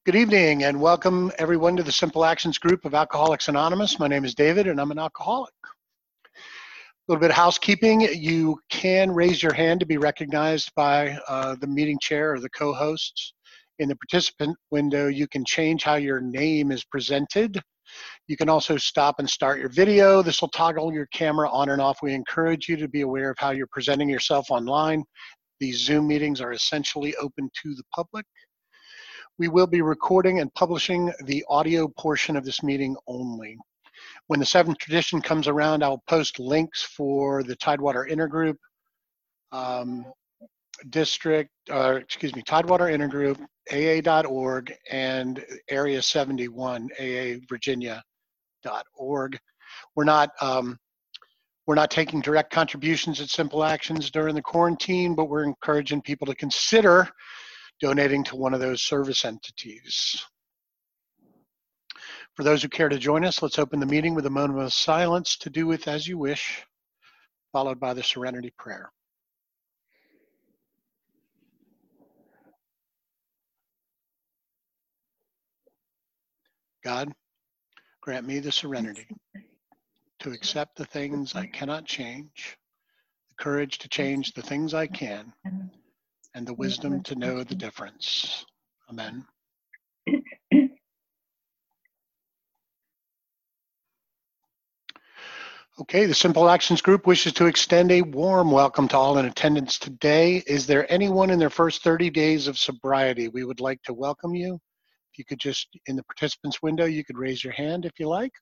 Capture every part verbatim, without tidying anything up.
Good evening and welcome everyone to the Simple Actions group of Alcoholics Anonymous. My name is David and I'm an alcoholic. A little bit of housekeeping. You can raise your hand to be recognized by uh, the meeting chair or the co-hosts. In the participant window, you can change how your name is presented. You can also stop and start your video. This will toggle your camera on and off. We encourage you to be aware of how you're presenting yourself online. These Zoom meetings are essentially open to the public. We will be recording and publishing the audio portion of this meeting only. When the seventh tradition comes around, I'll post links for the Tidewater Intergroup um, district, uh, excuse me, Tidewater Intergroup, A A dot org, and Area seventy-one, A A Virginia dot org. We're not um, we're not taking direct contributions at Simple Actions during the quarantine, but we're encouraging people to consider donating to one of those service entities. For those who care to join us, let's open the meeting with a moment of silence to do with as you wish, followed by the Serenity Prayer. God, grant me the serenity to accept the things I cannot change, the courage to change the things I can, and the wisdom to know the difference. Amen. Okay, the Simple Actions group wishes to extend a warm welcome to all in attendance today. Is there anyone in their first thirty days of sobriety? We would like to welcome you. If you could just, in the participants window, you could raise your hand if you like.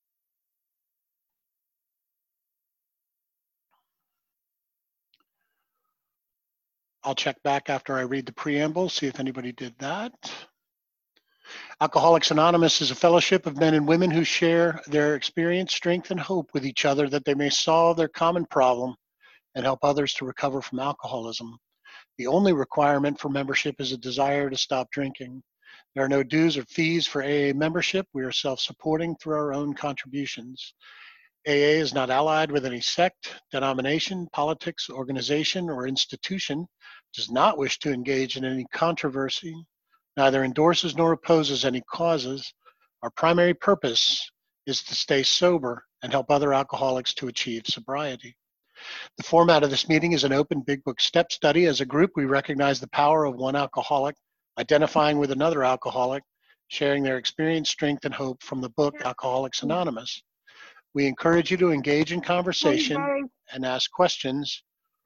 I'll check back after I read the preamble, see if anybody did that. Alcoholics Anonymous is a fellowship of men and women who share their experience, strength, and hope with each other that they may solve their common problem and help others to recover from alcoholism. The only requirement for membership is a desire to stop drinking. There are no dues or fees for A A membership. We are self-supporting through our own contributions. A A is not allied with any sect, denomination, politics, organization, or institution, does not wish to engage in any controversy, neither endorses nor opposes any causes. Our primary purpose is to stay sober and help other alcoholics to achieve sobriety. The format of this meeting is an open Big Book step study. As a group, we recognize the power of one alcoholic identifying with another alcoholic, sharing their experience, strength, and hope from the book Alcoholics Anonymous. We encourage you to engage in conversation and ask questions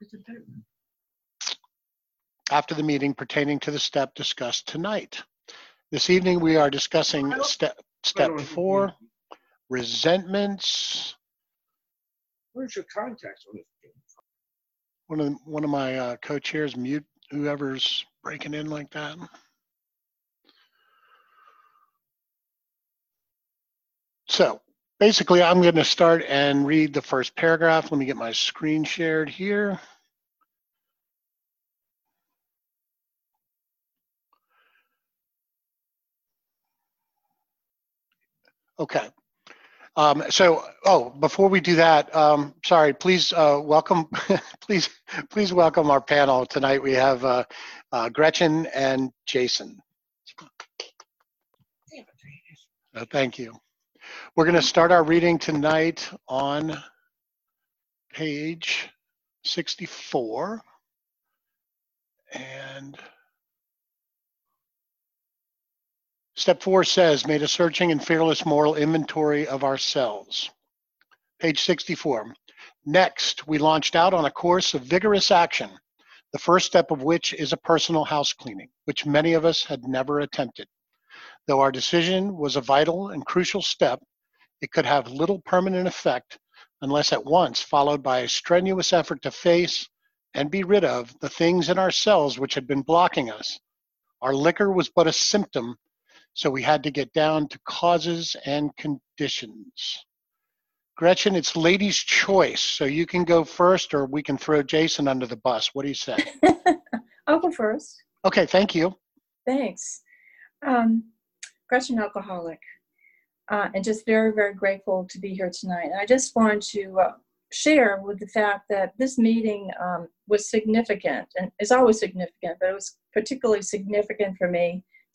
after the meeting pertaining to the step discussed tonight. This evening we are discussing step step four, resentments. Where's your contacts on this? One of one of my uh, co-chairs mute whoever's breaking in like that. So basically, I'm going to start and read the first paragraph. Let me get my screen shared here. Okay. Um, so, oh, before we do that, um, sorry, please uh, welcome, please, please welcome our panel tonight. We have uh, uh, Gretchen and Jason. Uh, thank you. We're going to start our reading tonight on page sixty-four. And step four says, made a searching and fearless moral inventory of ourselves. Page sixty-four. Next, we launched out on a course of vigorous action, the first step of which is a personal house cleaning, which many of us had never attempted. Though our decision was a vital and crucial step, it could have little permanent effect unless at once followed by a strenuous effort to face and be rid of the things in ourselves which had been blocking us. Our liquor was but a symptom, so we had to get down to causes and conditions. Gretchen, it's ladies' choice, so you can go first or we can throw Jason under the bus. What do you say? I'll go first. Okay, thank you. Thanks. Um, Gretchen, alcoholic, uh, and just very, very grateful to be here tonight. And I just want to uh, share with the fact that this meeting um, was significant and is always significant, but it was particularly significant for me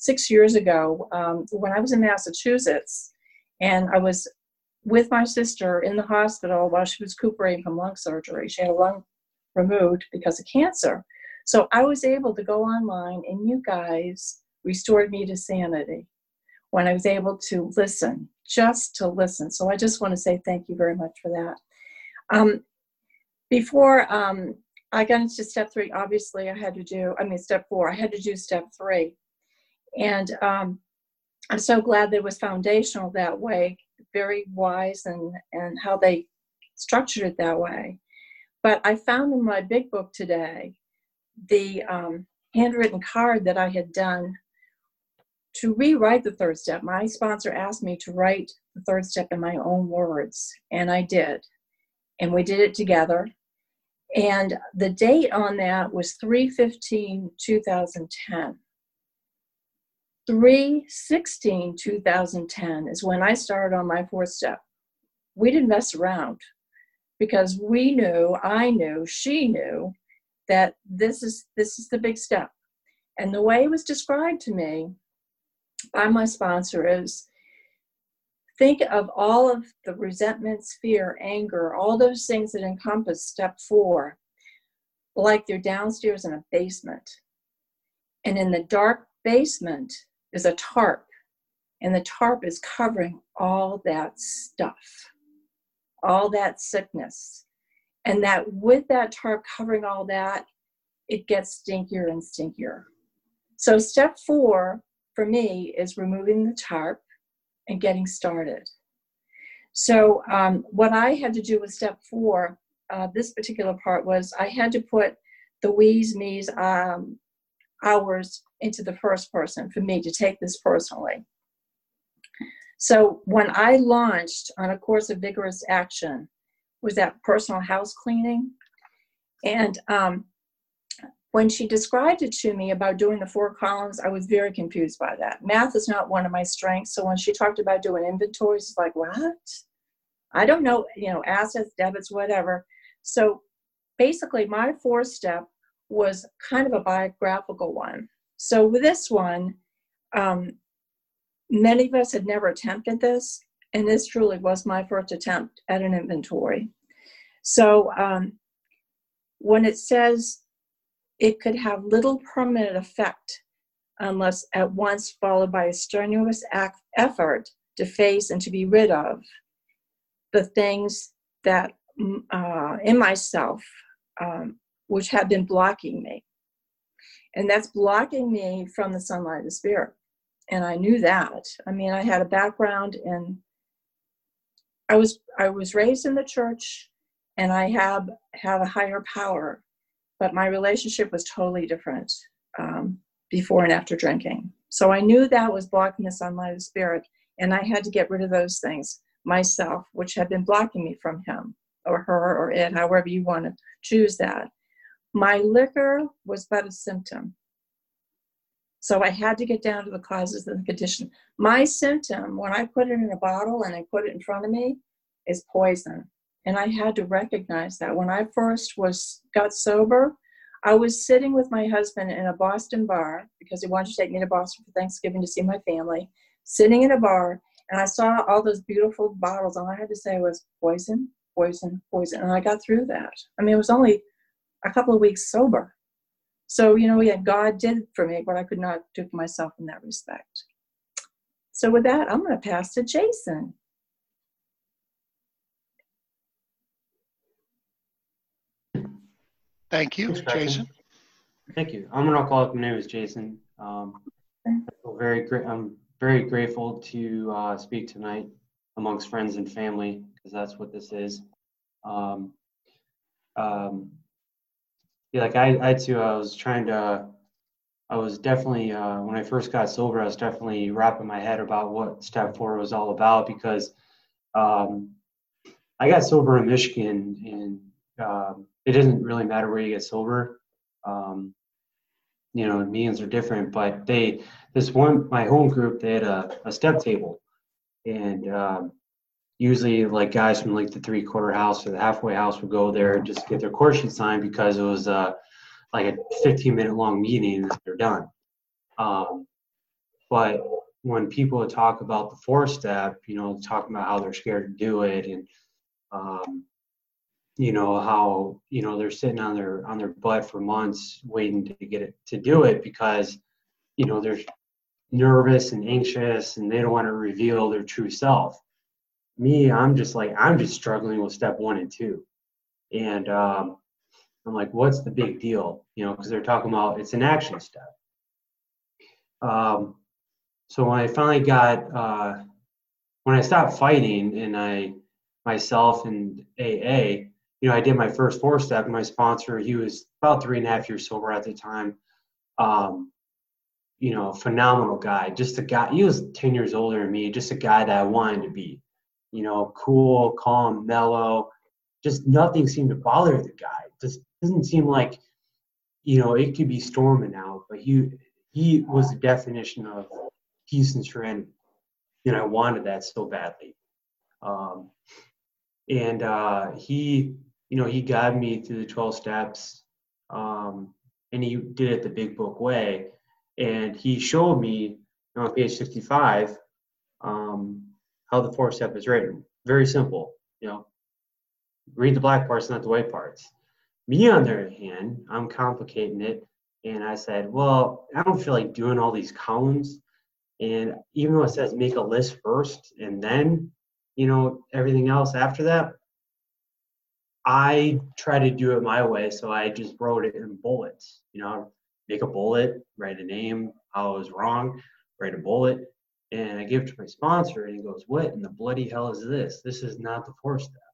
six years ago um, when I was in Massachusetts, and I was with my sister in the hospital while she was recuperating from lung surgery. She had a lung removed because of cancer. So I was able to go online, and you guys restored me to sanity when I was able to listen, just to listen. So I just want to say thank you very much for that. Um, before um, I got into step three, obviously I had to do, I mean, step four, I had to do step three. And um, I'm so glad that it was foundational that way, very wise, and, and how they structured it that way. But I found in my big book today the um, handwritten card that I had done to rewrite the third step. My sponsor asked me to write the third step in my own words, and I did. And we did it together. And the date on that was three fifteen two thousand ten. three sixteen two thousand ten is when I started on my fourth step. We didn't mess around because we knew, I knew, she knew that this is this is the big step. And the way it was described to me by my sponsor is, think of all of the resentments, fear, anger, all those things that encompass step four, like they're downstairs in a basement. And in the dark basement is a tarp, and the tarp is covering all that stuff, all that sickness. And that with that tarp covering all that, it gets stinkier and stinkier. So step four for me is removing the tarp and getting started. So um, what I had to do with step four, uh, this particular part, was I had to put the we's, me's, um, ours into the first person for me to take this personally. So when I launched on A Course of Vigorous Action, was that personal house cleaning. And um, when she described it to me about doing the four columns, I was very confused by that. Math is not one of my strengths. So when she talked about doing inventories, it's like, what? I don't know, you know, assets, debits, whatever. So basically my fourth step was kind of a biographical one. So with this one, um, many of us had never attempted this, and this truly was my first attempt at an inventory. So um, when it says it could have little permanent effect unless at once followed by a strenuous act, effort to face and to be rid of the things that uh, in myself um, which have been blocking me. And that's blocking me from the sunlight of the spirit. And I knew that. I mean, I had a background in, I was I was raised in the church, and I have have a higher power, but my relationship was totally different um, before and after drinking. So I knew that was blocking the sunlight of the spirit, and I had to get rid of those things myself, which had been blocking me from him or her or it, however you want to choose that. My liquor was but a symptom. So I had to get down to the causes of the condition. My symptom, when I put it in a bottle and I put it in front of me, is poison. And I had to recognize that. When I first was got sober, I was sitting with my husband in a Boston bar because he wanted to take me to Boston for Thanksgiving to see my family, sitting in a bar, and I saw all those beautiful bottles. All I had to say was poison, poison, poison. And I got through that. I mean, it was only a couple of weeks sober. So, you know, yeah, God did for me what I could not do for myself in that respect. So with that, I'm going to pass to Jason. Thank you, Thanks, Jason. Thank you. I'm an alcoholic. My name is Jason. Um, I feel very great. I'm very grateful to uh, speak tonight amongst friends and family, because that's what this is. Um, um, yeah, like I, I too, I was trying to, I was definitely, uh, when I first got sober, I was definitely wrapping my head about what step four was all about, because um, I got sober in Michigan, and um, it doesn't really matter where you get sober. Um, you know, meetings are different, but they, this one, my home group, they had a, a step table, and um, usually like guys from like the three quarter house or the halfway house would go there just to get their course sheet signed, because it was uh, like a fifteen minute long meeting and they're done. Um, But when people talk about the four step, you know, talking about how they're scared to do it, and um, you know how you know they're sitting on their on their butt for months waiting to get it to do it because you know they're nervous and anxious and they don't want to reveal their true self. Me, I'm just like I'm just struggling with step one and two, and um, I'm like, what's the big deal? You know, because they're talking about it's an action step. Um, so when I finally got uh, when I stopped fighting and I myself and A A, you know, I did my first four step. And my sponsor, he was about three and a half years sober at the time. Um, you know, phenomenal guy. Just a guy. He was ten years older than me. Just a guy that I wanted to be. You know, cool, calm, mellow. Just nothing seemed to bother the guy. Just doesn't seem like, you know, it could be storming out, but he he was the definition of peace and serenity. And I wanted that so badly. Um, and uh, he, you know, he guided me through the twelve steps, um, and he did it the big book way. And he showed me on page sixty-five um, how the four step is written. Very simple, you know. Read the black parts, not the white parts. Me, on the other hand, I'm complicating it, and I said, well, I don't feel like doing all these columns. And even though it says make a list first and then, you know, everything else after that, I try to do it my way. So I just wrote it in bullets, you know, make a bullet, write a name, how I was wrong, write a bullet. And I give it to my sponsor and he goes, what in the bloody hell is this? This is not the four step.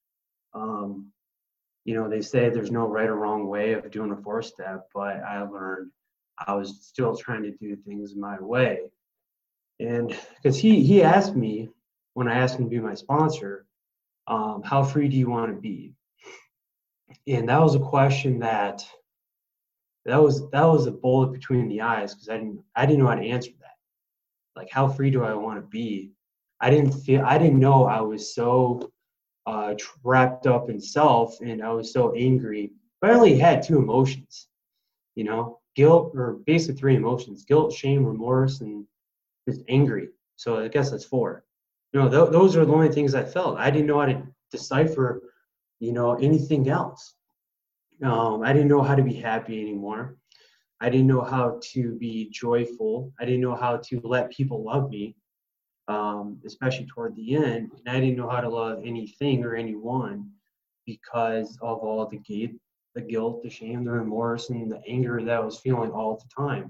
Um, you know, they say there's no right or wrong way of doing a four step, but I learned I was still trying to do things my way. And because he, he asked me, when I asked him to be my sponsor, um, how free do you want to be? And that was a question that, that was, that was a bullet between the eyes because I didn't, I didn't know how to answer that. Like, how free do I want to be? I didn't feel, I didn't know I was so uh, wrapped up in self and I was so angry. But I only had two emotions, you know, guilt, or basically three emotions: guilt, shame, remorse, and just angry. So I guess that's four. You know, th- those are the only things I felt. I didn't know how to decipher, you know, anything else. Um, I didn't know how to be happy anymore. I didn't know how to be joyful. I didn't know how to let people love me, um, especially toward the end. And I didn't know how to love anything or anyone because of all the guilt, the guilt, the shame, the remorse, and the anger that I was feeling all the time.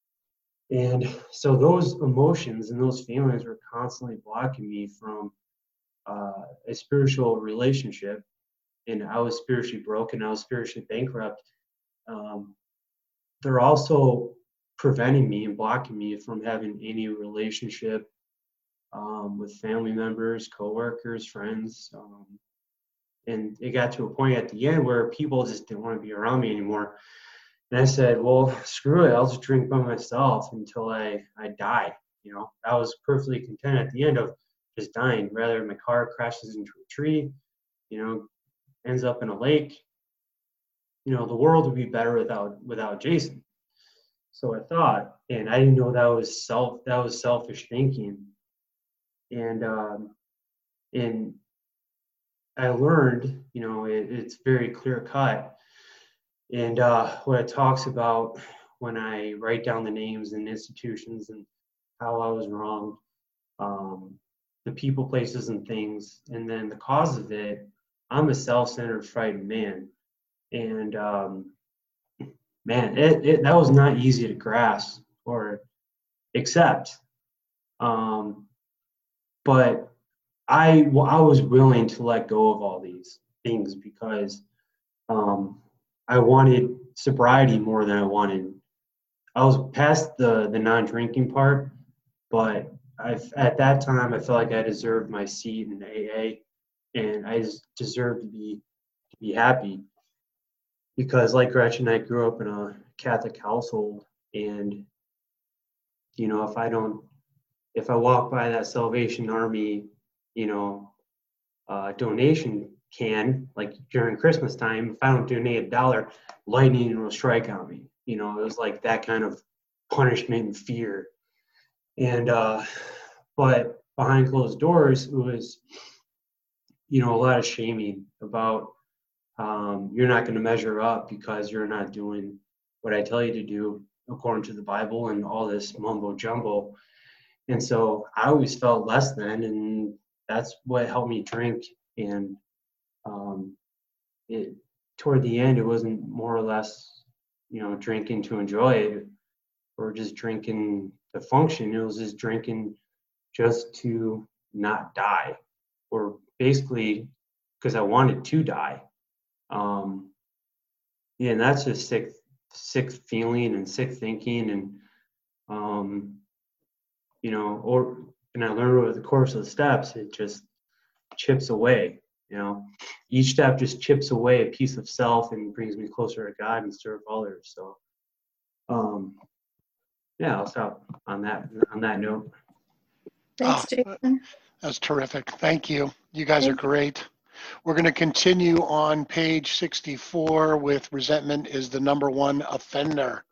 And so those emotions and those feelings were constantly blocking me from uh, a spiritual relationship. And I was spiritually broken. I was spiritually bankrupt. Um, they're also preventing me and blocking me from having any relationship um, with family members, coworkers, friends. Um, and it got to a point at the end where people just didn't want to be around me anymore. And I said, well, screw it. I'll just drink by myself until I, I die. You know, I was perfectly content at the end of just dying. Rather, my car crashes into a tree, you know, ends up in a lake. You know, the world would be better without without Jason. So I thought, and I didn't know that was self that was selfish thinking. And um, and I learned, you know, it, it's very clear cut. And uh, what it talks about when I write down the names and institutions and how I was wronged, um, the people, places, and things, and then the cause of it. I'm a self-centered, frightened man, and um, man, it, it that was not easy to grasp or accept. Um, but I I was willing to let go of all these things because um, I wanted sobriety more than I wanted. I was past the the non-drinking part, but I at that time I felt like I deserved my seat in A A, and I just deserved to be to be happy because, like Gretchen, I grew up in a Catholic household, and you know, if I don't, if I walk by that Salvation Army, you know, uh, donation can, like during Christmas time, if I don't donate a dollar, lightning will strike on me. You know, it was like that kind of punishment and fear. And, uh, but behind closed doors, it was, you know, a lot of shaming about um, you're not going to measure up because you're not doing what I tell you to do according to the Bible and all this mumbo jumbo. And so I always felt less than, and that's what helped me drink. And um, it toward the end, it wasn't more or less, you know, drinking to enjoy it or just drinking to function. It was just drinking just to not die, or basically because I wanted to die. Um, yeah, and that's just sick, sick feeling and sick thinking, and um, you know, or and I learned over the course of the steps, it just chips away. You know, each step just chips away a piece of self and brings me closer to God and serve others. So, um, yeah, I'll stop on that on that note. Thanks, Oh, Jason. that's terrific. Thank you. You guys are Thank- great. We're going to continue on page sixty-four with resentment is the number one offender.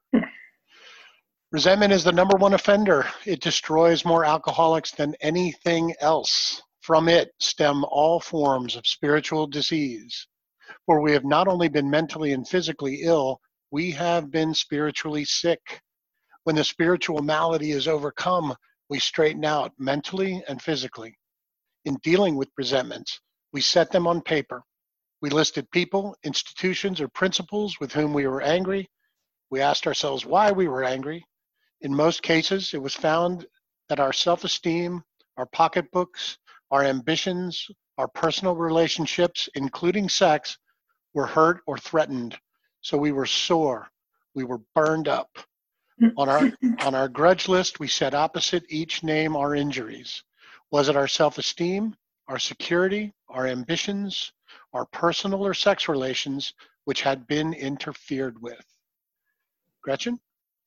Resentment is the number one offender. It destroys more alcoholics than anything else. From it stem all forms of spiritual disease. For we have not only been mentally and physically ill, we have been spiritually sick. When the spiritual malady is overcome, we straighten out mentally and physically. In dealing with resentments, we set them on paper. We listed people, institutions, or principles with whom we were angry. We asked ourselves why we were angry. In most cases, it was found that our self-esteem, our pocketbooks, our ambitions, our personal relationships, including sex, were hurt or threatened. So we were sore. We were burned up. On our, on our grudge list, we set opposite each name our injuries. Was it our self-esteem, our security, our ambitions, our personal or sex relations which had been interfered with? Gretchen?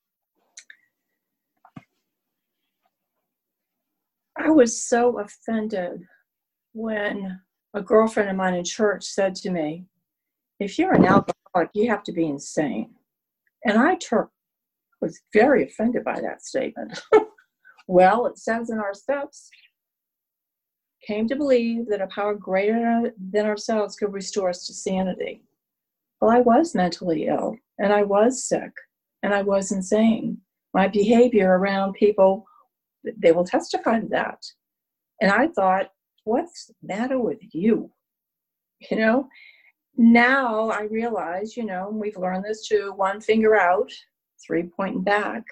I was so offended when a girlfriend of mine in church said to me, if you're an alcoholic, you have to be insane. And I ter- was very offended by that statement. Well, it says in our steps, came to believe that a power greater than ourselves could restore us to sanity. Well, I was mentally ill, and I was sick, and I was insane. My behavior around people, they will testify to that. And I thought, what's the matter with you? You know, now I realize, you know, we've learned this too, one finger out, three pointing back.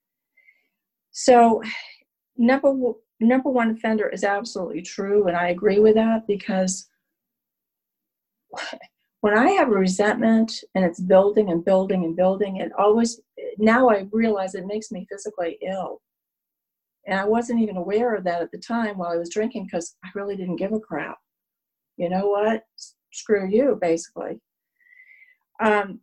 So number, number one offender is absolutely true, and I agree with that, because when I have a resentment and it's building and building and building, it always, now I realize it makes me physically ill. And I wasn't even aware of that at the time while I was drinking, because I really didn't give a crap. You know what? Screw you, basically. Um,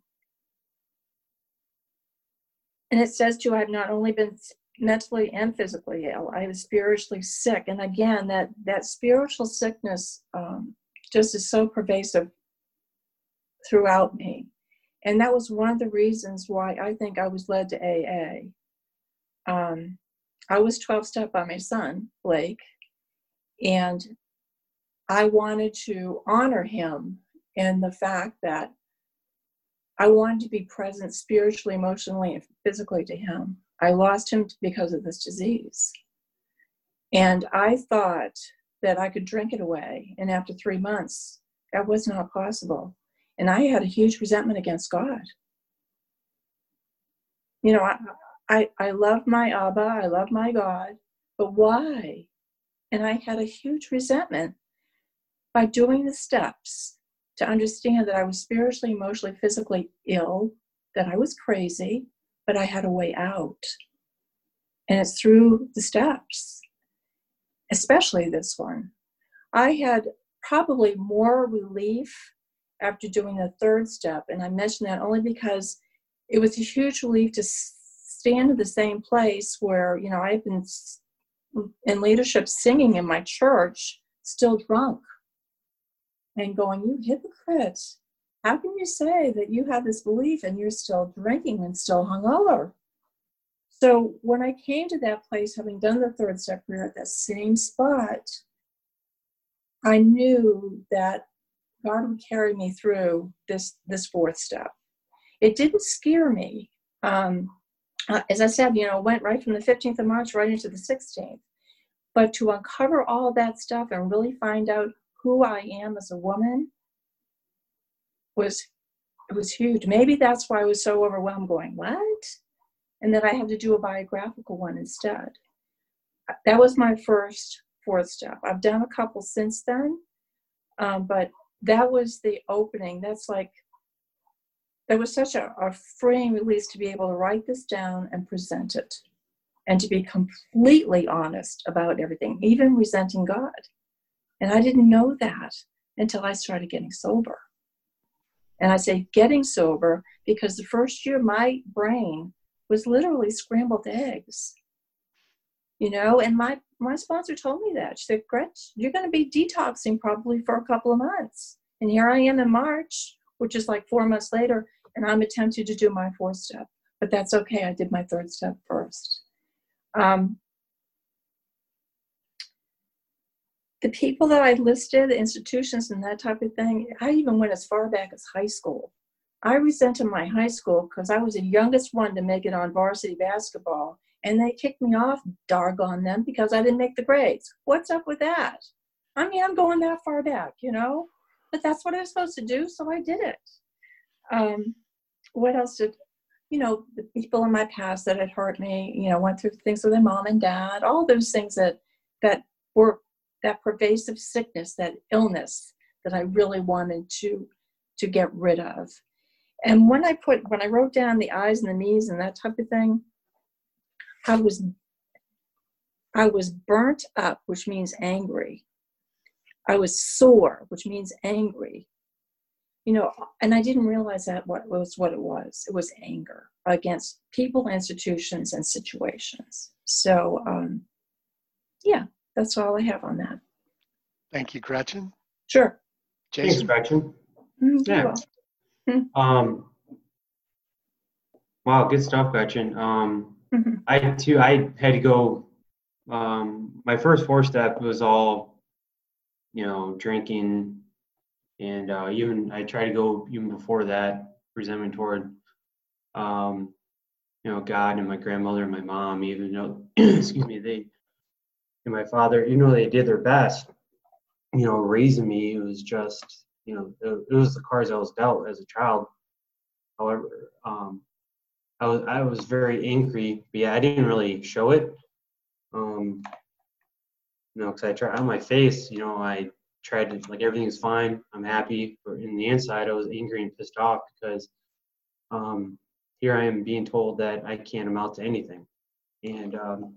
and it says too, I've not only been mentally and physically ill, I was spiritually sick. And again, that, that spiritual sickness um, just is so pervasive throughout me. And that was one of the reasons why I think I was led to A A. Um, I was twelve-step by my son, Blake, and I wanted to honor him in the fact that I wanted to be present spiritually, emotionally, and physically to him. I lost him because of this disease. And I thought that I could drink it away. And after three months, that was not possible. And I had a huge resentment against God. You know, I, I, I love my Abba, I love my God, but why? And I had a huge resentment. By doing the steps to understand that I was spiritually, emotionally, physically ill, that I was crazy, but I had a way out. And it's through the steps, especially this one. I had probably more relief after doing the third step. And I mention that only because it was a huge relief to stand in the same place where, you know, I've been in leadership singing in my church, still drunk. And going, you hypocrite. How can you say that you have this belief and you're still drinking and still hungover? So when I came to that place, having done the third step prayer at that same spot, I knew that God would carry me through this, this fourth step. It didn't scare me. Um, uh, as I said, you know, it went right from the fifteenth of March right into the sixteenth. But to uncover all that stuff and really find out who I am as a woman was, it was huge. Maybe that's why I was so overwhelmed going, what? And then I had to do a biographical one instead. That was my first fourth step. I've done a couple since then, um, but that was the opening. That's like, that was such a, a freeing release to be able to write this down and present it and to be completely honest about everything, even resenting God. And I didn't know that until I started getting sober. And I say getting sober because the first year my brain was literally scrambled eggs, you know, and my, my sponsor told me that. She said, Gretch, you're going to be detoxing probably for a couple of months. And here I am in March, which is like four months later, and I'm attempting to do my fourth step. But that's okay. I did my third step first. Um, the people that I listed, the institutions and that type of thing, I even went as far back as high school. I resented my high school because I was the youngest one to make it on varsity basketball, and they kicked me off, doggone them, because I didn't make the grades. What's up with that? I mean, I'm going that far back, you know? But that's what I was supposed to do, so I did it. Um, what else did, you know, the people in my past that had hurt me, you know, went through things with their mom and dad, all those things that, that were that pervasive sickness, that illness that I really wanted to, to get rid of. And when I put, when I wrote down the eyes and the knees and that type of thing, I was, I was burnt up, which means angry. I was sore, which means angry. You know, and I didn't realize that what was what it was. It was anger against people, institutions, and situations. So, um, yeah, that's all I have on that. Thank you, Gretchen. Sure. Thanks, Jason? Gretchen. Mm, Yeah. well. Um, wow, good stuff, Gretchen. Um, Mm-hmm. I too, I had to go. Um, my first four step was all, you know, drinking, and uh, even I tried to go even before that, resentment toward, um, you know, God and my grandmother and my mom. Even though, excuse me, they and my father, even though they did their best, you know, raising me, it was just, you know, it, it was the cards I was dealt as a child. However, um, I was I was very angry, but yeah, I didn't really show it. Um, you know, because I tried on my face, you know, I tried to like everything's fine, I'm happy, but in the inside, I was angry and pissed off because um, here I am being told that I can't amount to anything, and um,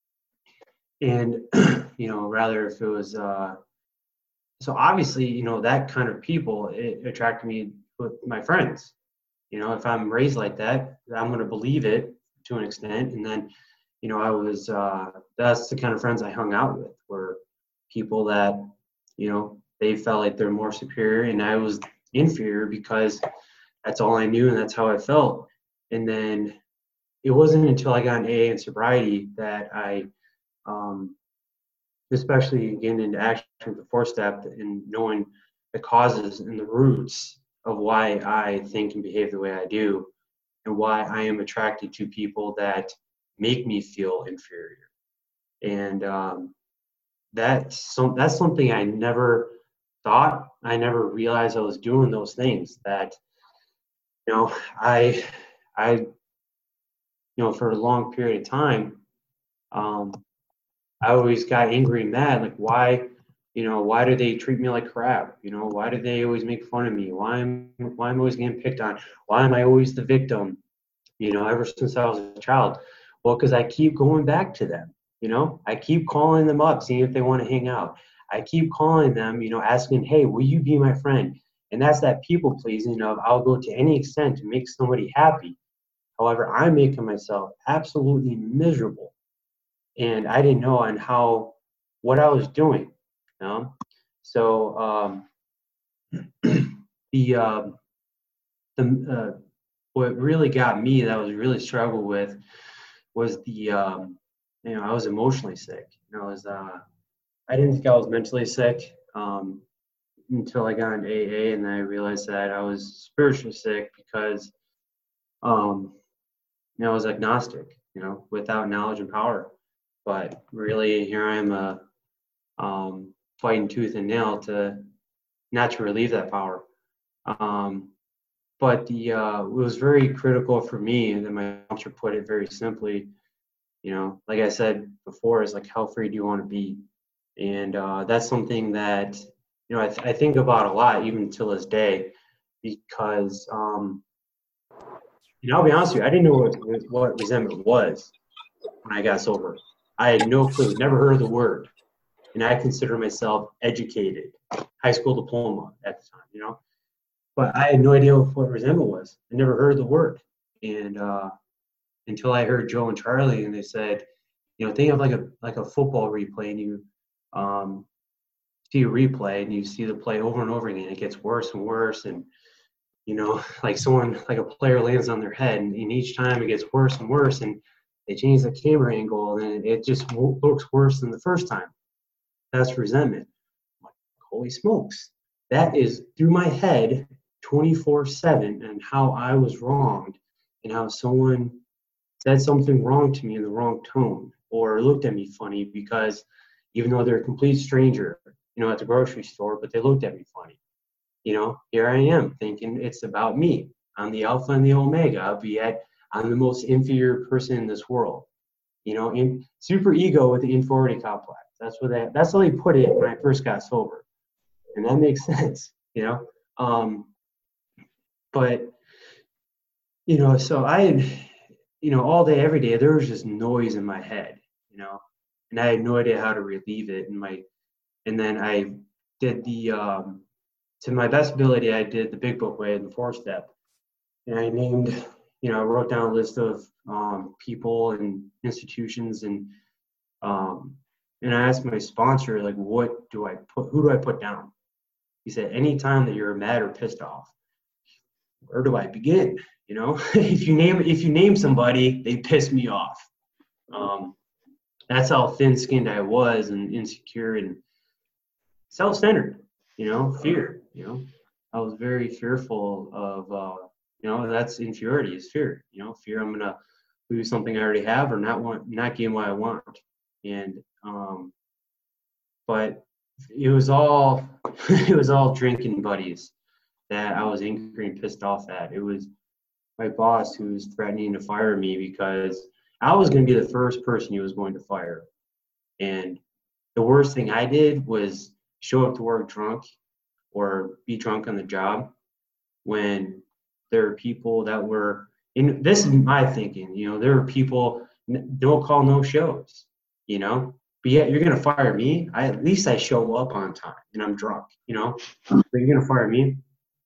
and you know, rather if it was uh, so obviously, you know, that kind of people it attracted me with my friends. You know, if I'm raised like that, I'm going to believe it to an extent. And then, you know, I was, uh, that's the kind of friends I hung out with were people that, you know, they felt like they're more superior and I was inferior because that's all I knew and that's how I felt. And then it wasn't until I got an A A and sobriety that I, um, especially getting into action with the fourth step and knowing the causes and the roots of why I think and behave the way I do and why I am attracted to people that make me feel inferior. And um, that's, some, that's something I never thought, I never realized I was doing those things that, you know, I, I, you know, for a long period of time, um, I always got angry and mad, like why, you know, why do they treat me like crap? You know, why do they always make fun of me? Why am why am I always getting picked on? Why am I always the victim? You know, ever since I was a child. Well, because I keep going back to them. You know, I keep calling them up, seeing if they want to hang out. I keep calling them, you know, asking, hey, will you be my friend? And that's that people pleasing of I'll go to any extent to make somebody happy. However, I'm making myself absolutely miserable. And I didn't know on how, what I was doing. You know? So um, the uh, the uh, what really got me that I was really struggle with was the, um, you know, I was emotionally sick. You know, I was, uh, I didn't think I was mentally sick um, until I got into A A, and then I realized that I was spiritually sick because, um, you know, I was agnostic, you know, without knowledge and power. But really, here I am, uh, um, fighting tooth and nail to not to relieve that power. Um, but the uh, it was very critical for me, and then my sponsor put it very simply. You know, like I said before, is like, how free do you want to be? And uh, that's something that, you know, I, th- I think about a lot, even till this day, because, um, you know, I'll be honest with you, I didn't know what, what resentment was when I got sober. I had no clue, never heard of the word. And I consider myself educated, high school diploma at the time, you know. But I had no idea what resentment was. I never heard the word. And uh, until I heard Joe and Charlie, and they said, you know, think of like a like a football replay, and you um, see a replay, and you see the play over and over again. It gets worse and worse, and you know, like someone, like a player lands on their head, and, and each time it gets worse and worse, and they change the camera angle, and it just w- looks worse than the first time. That's resentment. I'm like, holy smokes, that is through my head twenty-four seven, and how I was wronged, and how someone said something wrong to me in the wrong tone, or looked at me funny because even though they're a complete stranger, you know, at the grocery store, but they looked at me funny. You know, here I am thinking it's about me. I'm the alpha and the omega, but yet I'm the most inferior person in this world. You know, in super ego with the inferiority complex. That's what that, that's how they put it when I first got sober. And that makes sense, you know. Um, but, you know, so I had, you know, all day, every day, there was just noise in my head, you know, and I had no idea how to relieve it. And my, and then I did the, um, to my best ability, I did the Big Book Way and the four step. And I named, you know, I wrote down a list of um, people and institutions, and um, and I asked my sponsor, like, what do I put, who do I put down? He said, anytime that you're mad or pissed off, where do I begin? You know, if you name if you name somebody, they piss me off. Um, that's how thin-skinned I was, and insecure and self-centered. You know, fear. You know, I was very fearful of. Uh, you know, that's inferiority, is fear. You know, fear I'm gonna lose something I already have, or not want, not gain what I want. And um, but it was all it was all drinking buddies that I was angry and pissed off at. It was my boss who was threatening to fire me because I was going to be the first person he was going to fire. And the worst thing I did was show up to work drunk or be drunk on the job when there are people that were in. This is my thinking, you know, there are people don't call no shows, you know, but yet you're going to fire me. I, at least I show up on time and I'm drunk, you know, but you're going to fire me.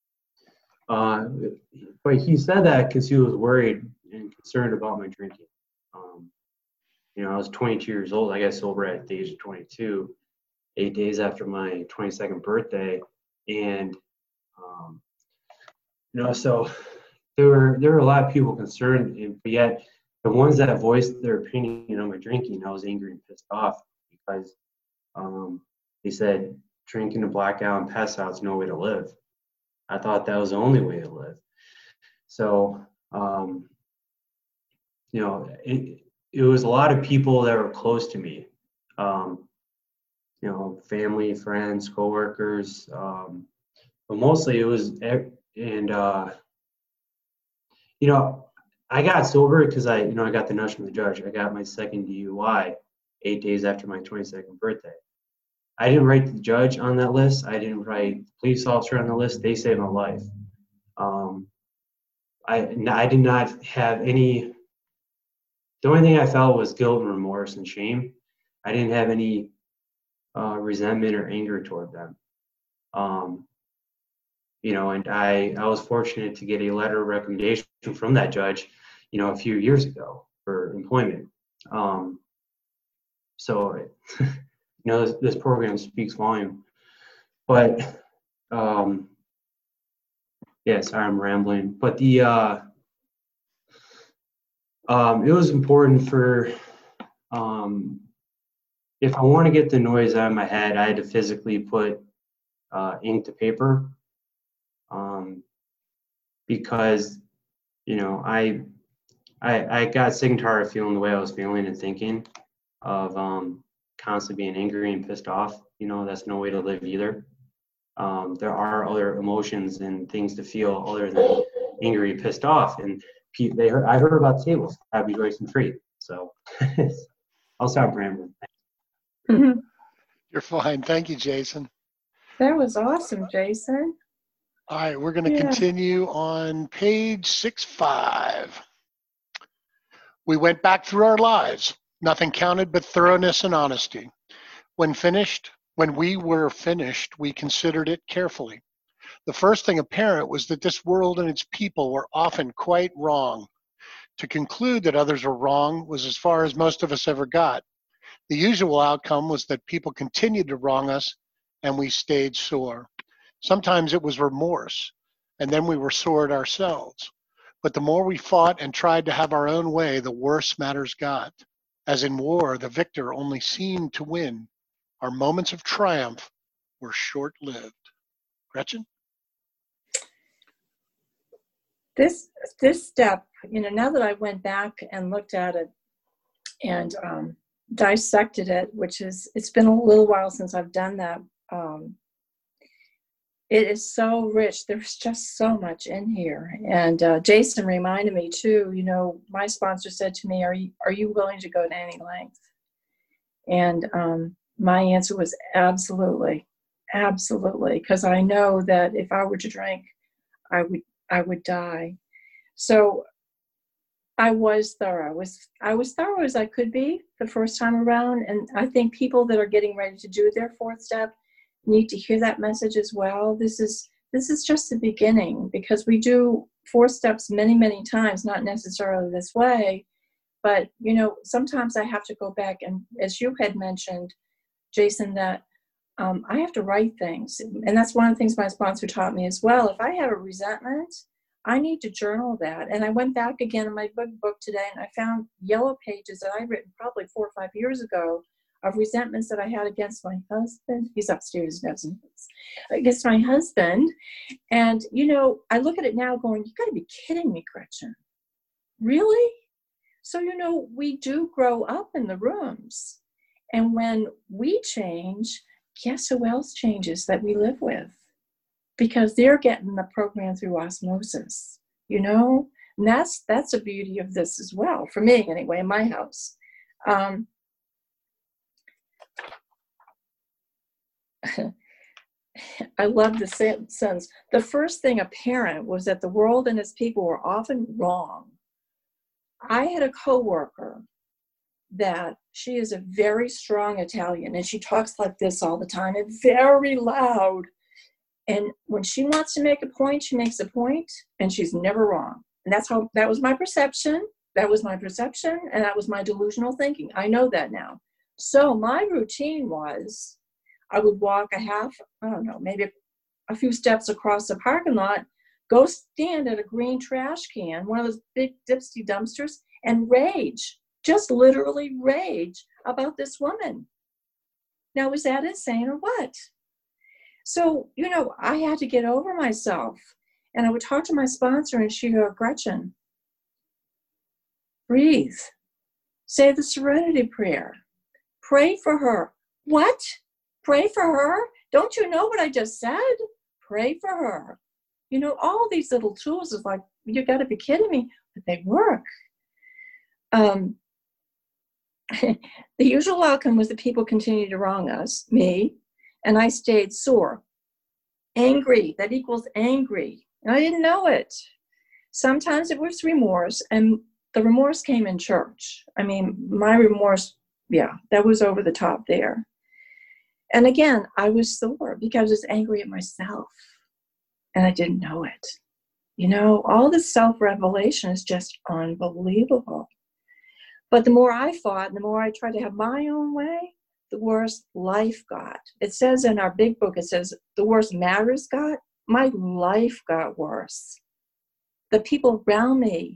Uh, but he said that because he was worried and concerned about my drinking. Um, you know, I was twenty-two years old. I got sober at the age of twenty-two, eight days after my twenty-second birthday. And, um, you know, so there were, there were a lot of people concerned, and, but yet the ones that voiced their opinion on my drinking, I was angry and pissed off because um, they said drinking to blackout and pass out is no way to live. I thought that was the only way to live. So, um, you know, it, it was a lot of people that were close to me, um, you know, family, friends, coworkers, um, but mostly it was, and, uh, you know, I got sober because I, you know, I got the nudge from the judge. I got my second D U I eight days after my twenty-second birthday. I didn't write the judge on that list. I didn't write the police officer on the list. They saved my life. Um, I, I did not have any, the only thing I felt was guilt and remorse and shame. I didn't have any uh, resentment or anger toward them. Um, you know, and I, I was fortunate to get a letter of recommendation from that judge, you know, a few years ago for employment. Um, so, you know, this, this program speaks volume. But, um, yeah, sorry, I'm rambling. But the, uh, Um, it was important for, um, if I want to get the noise out of my head, I had to physically put uh, ink to paper, um, because, you know, I, I I got sick and tired of feeling the way I was feeling and thinking of um, constantly being angry and pissed off. You know, that's no way to live either. Um, there are other emotions and things to feel other than angry and pissed off. And pe- they heard, I heard about tables, happy, joyous, and free. So I'll stop rambling. Mhm. You're fine. Thank you, Jason. That was awesome, Jason. All right, we're going to Yeah. continue on page six five. We went back through our lives. Nothing counted but thoroughness and honesty. When finished, when we were finished, we considered it carefully. The first thing apparent was that this world and its people were often quite wrong. To conclude that others were wrong was as far as most of us ever got. The usual outcome was that people continued to wrong us and we stayed sore. Sometimes it was remorse, and then we were sore at ourselves. But the more we fought and tried to have our own way, the worse matters got. As in war, the victor only seemed to win. Our moments of triumph were short-lived. Gretchen? This this step, you know, now that I went back and looked at it and um, dissected it, which is, it's been a little while since I've done that. Um, it is so rich. There's just so much in here. And uh, Jason reminded me too, you know, my sponsor said to me, are you, are you willing to go to any length? And um, my answer was absolutely, absolutely. Because I know that if I were to drink, I would, I would die. So I was thorough. I was, I was thorough as I could be the first time around. And I think people that are getting ready to do their fourth step need to hear that message as well. This is, this is just the beginning, because we do four steps many, many times, not necessarily this way, but, you know, sometimes I have to go back and, as you had mentioned, Jason, that um, I have to write things. And that's one of the things my sponsor taught me as well. If I have a resentment, I need to journal that. And I went back again in my book book today, and I found yellow pages that I'd written probably four or five years ago of resentments that I had against my husband. He's upstairs, doesn't he? Against my husband. And, you know, I look at it now going, you gotta be kidding me, Gretchen. Really? So, you know, we do grow up in the rooms. And when we change, guess who else changes that we live with? Because they're getting the program through osmosis, you know? And that's, that's the beauty of this as well, for me anyway, in my house. Um, I love the sentence. The first thing apparent was that the world and its people were often wrong. I had a coworker that she is a very strong Italian, and she talks like this all the time and very loud. And when she wants to make a point, she makes a point, and she's never wrong. And that's how, that was my perception. That was my perception, and that was my delusional thinking. I know that now. So my routine was, I would walk a half, I don't know, maybe a, a few steps across the parking lot, go stand at a green trash can, one of those big dipsy dumpsters, and rage, just literally rage about this woman. Now, is that insane or what? So, you know, I had to get over myself. And I would talk to my sponsor, and she'd go, Gretchen, breathe. Say the serenity prayer. Pray for her. What? Pray for her? Don't you know what I just said? Pray for her. You know, all these little tools is like, you got to be kidding me, but they work. Um, the usual outcome was that people continued to wrong us, me, and I stayed sore. Angry, that equals angry. And I didn't know it. Sometimes it was remorse, and the remorse came in church. I mean, my remorse, yeah, that was over the top there. And again, I was sore because I was angry at myself, and I didn't know it. You know, all this self-revelation is just unbelievable. But the more I fought, and the more I tried to have my own way, the worse life got. It says in our big book, it says, the worse matters got. My life got worse. The people around me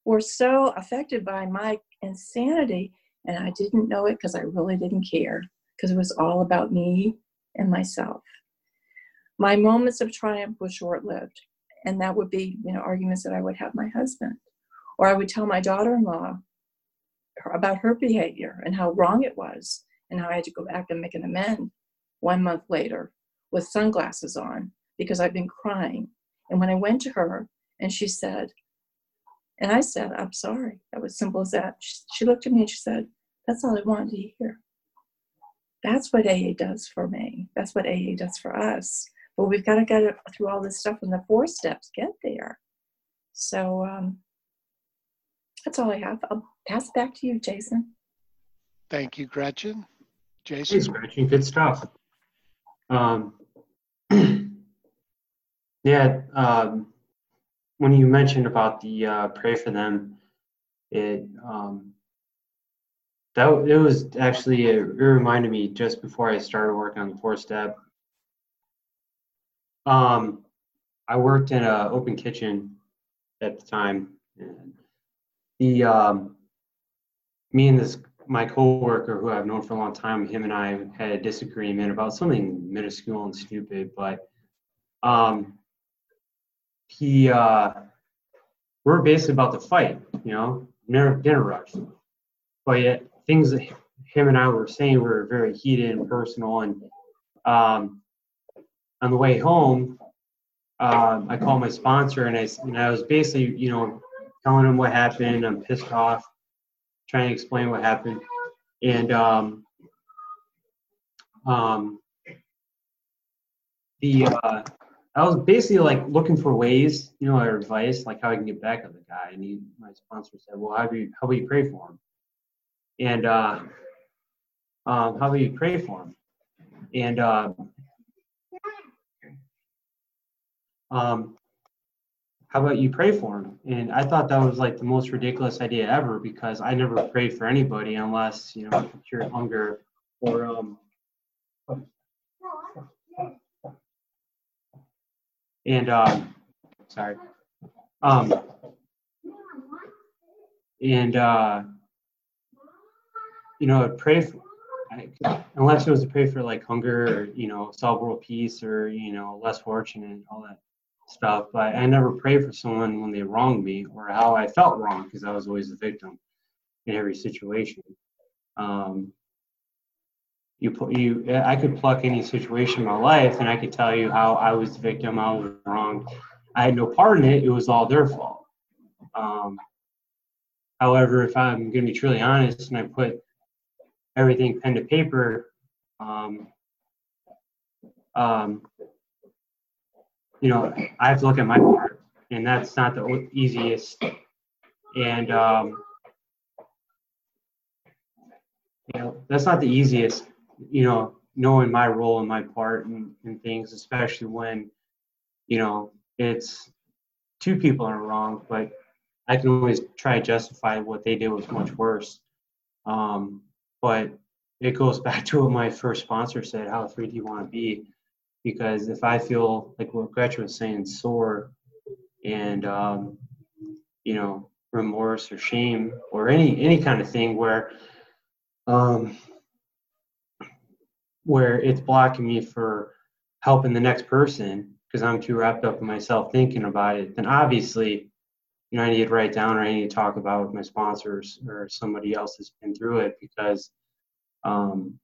were so affected by my insanity, and I didn't know it because I really didn't care, because it was all about me and myself. My moments of triumph were short-lived, and that would be, you know, arguments that I would have with my husband, or I would tell my daughter-in-law about her behavior and how wrong it was, and how I had to go back and make an amend one month later with sunglasses on because I've been crying. And when I went to her and she said, and I said, I'm sorry. That was simple as that. She, she looked at me and she said, that's all I wanted to hear. That's what A A does for me. That's what A A does for us. But we've got to get it through all this stuff, and the four steps get there. So um, that's all I have. I'll pass it back to you, Jason. Thank you, Gretchen. Thanks, Jason? Gretchen. Good stuff. Um, yeah, um, when you mentioned about the uh, pray for them, it um, that it was actually it, it reminded me just before I started working on the four step. Um, I worked in an open kitchen at the time, and the um, me and this my coworker who I've known for a long time, him and I had a disagreement about something minuscule and stupid, but um, he uh, we're basically about to fight, you know, never dinner rush, but yet things that him and I were saying were very heated and personal, and um, on the way home, um, I called my sponsor, and I and I was basically, you know, telling him what happened. I'm pissed off, trying to explain what happened, and um, um, the uh, I was basically like looking for ways, you know, or advice, like how I can get back at the guy. And he, my sponsor said, "Well, how do you how about you pray for him?" And uh, um, how about you pray for him? And uh, um, how about you pray for him? And I thought that was like the most ridiculous idea ever, because I never prayed for anybody unless, you know, to cure hunger or um. And um, sorry, um, and uh, you know, I'd pray for, I, unless it was to pray for like hunger or, you know, solve world peace or, you know, less fortunate, all that stuff. But I never prayed for someone when they wronged me or how I felt wrong, because I was always the victim in every situation. Um, you put you, I could pluck any situation in my life and I could tell you how I was the victim, I was wrong. I had no part in it. It was all their fault. Um, however, if I'm going to be truly honest and I put everything pen to paper, um, um, you know, I have to look at my part, and that's not the easiest. And um, you know, that's not the easiest. You know, knowing my role and my part and, and things, especially when, you know, it's two people are wrong, but I can always try to justify what they did was much worse. Um, but it goes back to what my first sponsor said, how free do you want to be? Because if I feel like what Gretchen was saying, sore and, um, you know, remorse or shame or any, any kind of thing where, um, where it's blocking me for helping the next person because I'm too wrapped up in myself thinking about it, then obviously, you know, I need to write down or I need to talk about with my sponsors or somebody else that's been through it, because um,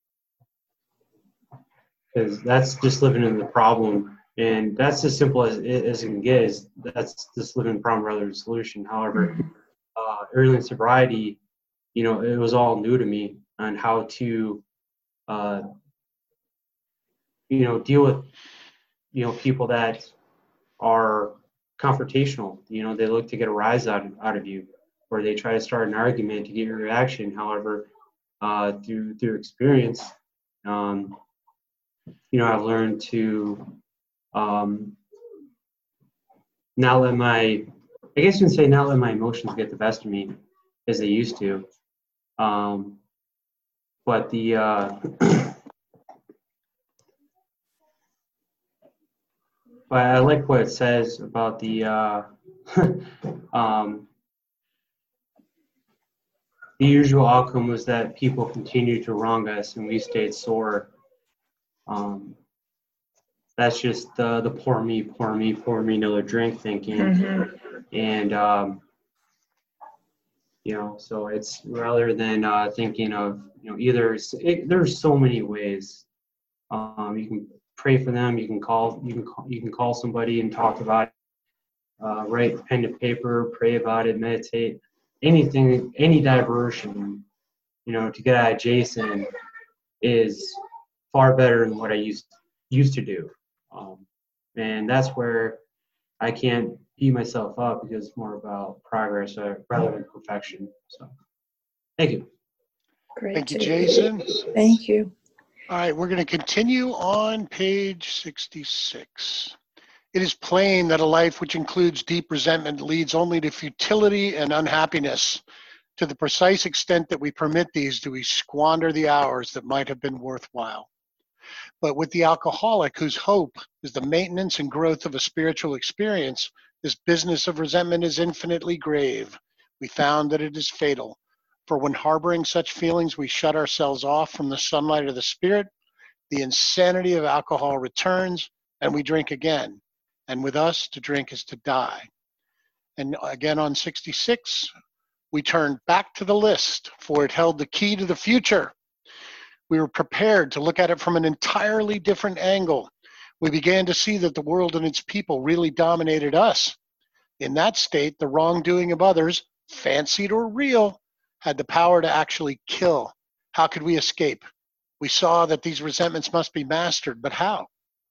because that's just living in the problem, and that's as simple as, as it can get. Is that's just living in the problem rather than solution. However, uh, early in sobriety, you know, it was all new to me on how to, uh, you know, deal with, you know, people that are confrontational. You know, they look to get a rise out of, out of you, or they try to start an argument to get your reaction. However, uh, through through experience, um, you know, I've learned to um, not let my, I guess you can say, not let my emotions get the best of me as they used to. Um, but the uh, but I like what it says about the uh, um, the usual outcome was that people continued to wrong us and we stayed sore. Um, that's just the, the poor me, poor me, poor me, another drink thinking. Mm-hmm. And, um, you know, so it's rather than uh, thinking of, you know, either it, there's so many ways. Um, you can pray for them. You can call, you can call, you can call somebody and talk about it. Uh, write pen to paper, pray about it, meditate, anything, any diversion, you know, to get out of Jason is far better than what I used used to do. Um, and that's where I can't beat myself up because it's more about progress uh, rather than perfection. So, thank you. Great. Thank you, too. Jason. Thank you. All right, we're going to continue on page sixty-six. It is plain that a life which includes deep resentment leads only to futility and unhappiness. To the precise extent that we permit these, do we squander the hours that might have been worthwhile. But with the alcoholic, whose hope is the maintenance and growth of a spiritual experience, this business of resentment is infinitely grave. We found that it is fatal. For when harboring such feelings, we shut ourselves off from the sunlight of the spirit, the insanity of alcohol returns, and we drink again. And with us, to drink is to die. And again on sixty-six, we turned back to the list, for it held the key to the future. We were prepared to look at it from an entirely different angle. We began to see that the world and its people really dominated us. In that state, the wrongdoing of others, fancied or real, had the power to actually kill. How could we escape? We saw that these resentments must be mastered, but how?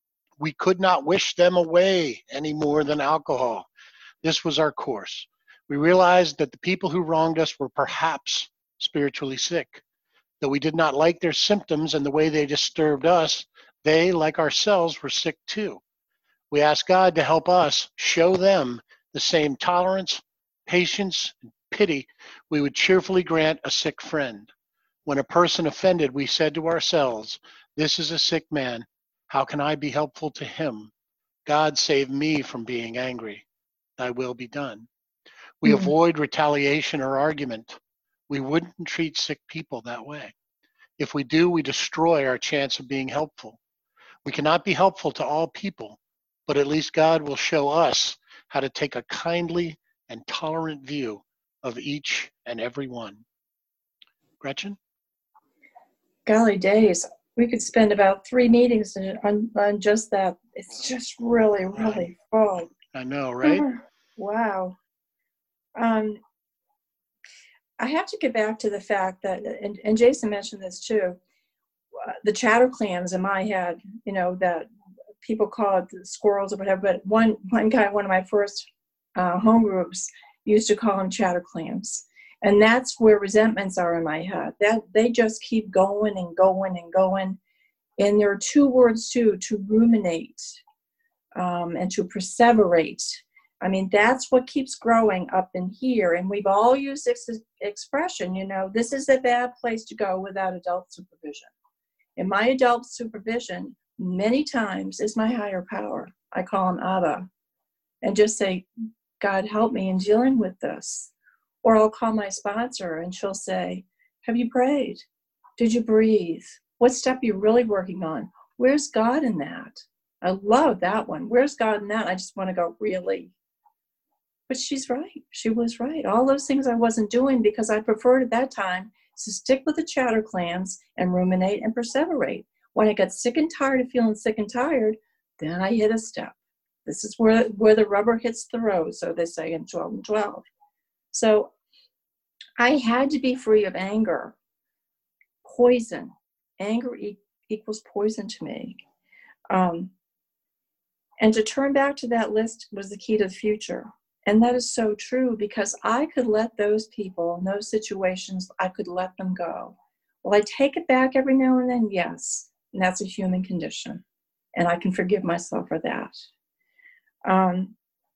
We could not wish them away any more than alcohol. This was our course. We realized that the people who wronged us were perhaps spiritually sick. Though we did not like their symptoms and the way they disturbed us, they, like ourselves, were sick too. We asked God to help us show them the same tolerance, patience, and pity we would cheerfully grant a sick friend. When a person offended, we said to ourselves, "This is a sick man. How can I be helpful to him? God save me from being angry. Thy will be done." We mm. avoid retaliation or argument. We wouldn't treat sick people that way. If we do, we destroy our chance of being helpful. We cannot be helpful to all people, but at least God will show us how to take a kindly and tolerant view of each and every one. Gretchen? Golly days. We could spend about three meetings on, on just that. It's just really, really full. I know, right? Wow. Um, I have to get back to the fact that, and, and Jason mentioned this too, uh, the chatter clams in my head, you know, that people call it the squirrels or whatever, but one, one guy, one of my first uh, home groups used to call them chatter clams. And that's where resentments are in my head. That they just keep going and going and going. And there are two words too, to ruminate um, and to perseverate. I mean, that's what keeps growing up in here. And we've all used this expression, you know, this is a bad place to go without adult supervision. And my adult supervision, many times, is my higher power. I call him Abba. And just say, God, help me in dealing with this. Or I'll call my sponsor and she'll say, have you prayed? Did you breathe? What step are you really working on? Where's God in that? I love that one. Where's God in that? I just want to go, really? But she's right. She was right. All those things I wasn't doing because I preferred at that time to stick with the chatter clans and ruminate and perseverate. When I got sick and tired of feeling sick and tired, then I hit a step. This is where, where the rubber hits the road, so they say in twelve and twelve. So I had to be free of anger. Poison. Anger e- equals poison to me. Um, and to turn back to that list was the key to the future. And that is so true because I could let those people in those situations, I could let them go. Will I take it back every now and then? Yes. And that's a human condition. And I can forgive myself for that. Um,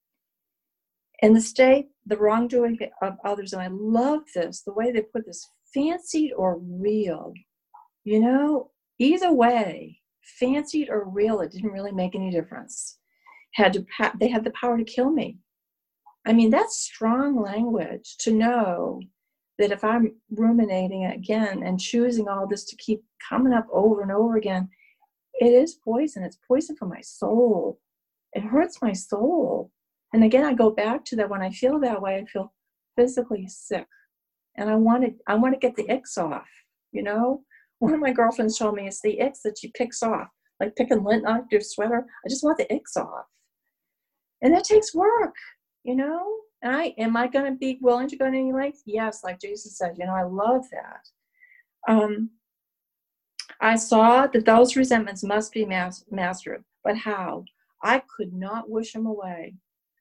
in the state, the wrongdoing of others, and I love this, the way they put this, fancied or real. You know, either way, fancied or real, it didn't really make any difference. Had to, they had the power to kill me. I mean, that's strong language to know that if I'm ruminating again and choosing all this to keep coming up over and over again, it is poison. It's poison for my soul. It hurts my soul. And again, I go back to that. When I feel that way, I feel physically sick. And I want to, I want to get the icks off, you know? One of my girlfriends told me it's the icks that she picks off, like picking lint off your sweater. I just want the icks off. And that takes work, you know? And I, am I going to be willing to go to any length? Yes, like Jason said, you know, I love that. Um, I saw that those resentments must be mas- mastered, but how? I could not wish them away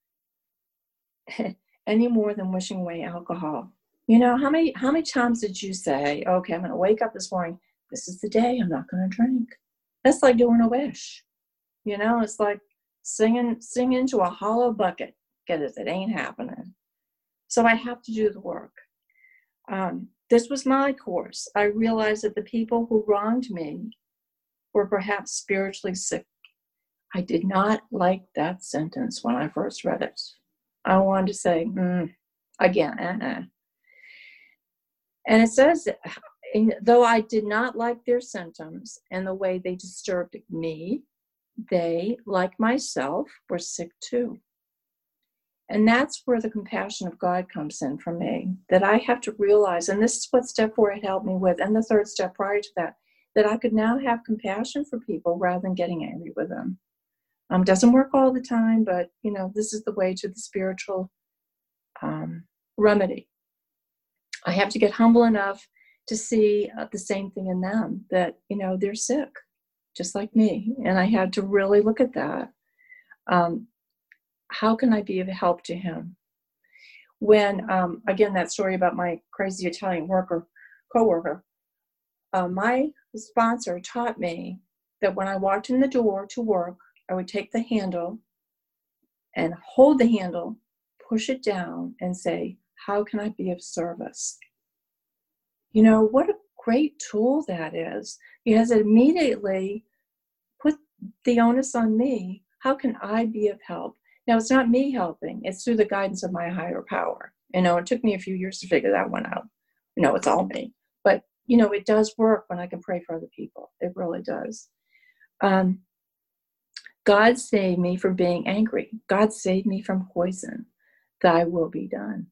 any more than wishing away alcohol. You know, how many how many times did you say, okay, I'm going to wake up this morning, this is the day, I'm not going to drink. That's like doing a wish. You know, it's like singing singing into a hollow bucket, because it ain't happening. So I have to do the work. Um, this was my course. I realized that the people who wronged me were perhaps spiritually sick. I did not like that sentence when I first read it. I wanted to say, mm, again, uh-uh. And it says, that, though I did not like their symptoms and the way they disturbed me, they, like myself, were sick too. And that's where the compassion of God comes in for me, that I have to realize, and this is what step four had helped me with, and the third step prior to that, that I could now have compassion for people rather than getting angry with them. Um, doesn't work all the time, but, you know, this is the way to the spiritual um, remedy. I have to get humble enough to see uh, the same thing in them, that, you know, they're sick, just like me. And I had to really look at that. Um, how can I be of help to him? When, um, again, that story about my crazy Italian worker, coworker, uh, my sponsor taught me that when I walked in the door to work, I would take the handle and hold the handle, push it down, and say, how can I be of service? You know, what a great tool that is, because it immediately put the onus on me. How can I be of help? Now, it's not me helping. It's through the guidance of my higher power. You know, it took me a few years to figure that one out. You know, it's all me. But, you know, it does work when I can pray for other people. It really does. Um, God saved me from being angry. God saved me from poison. Thy will be done.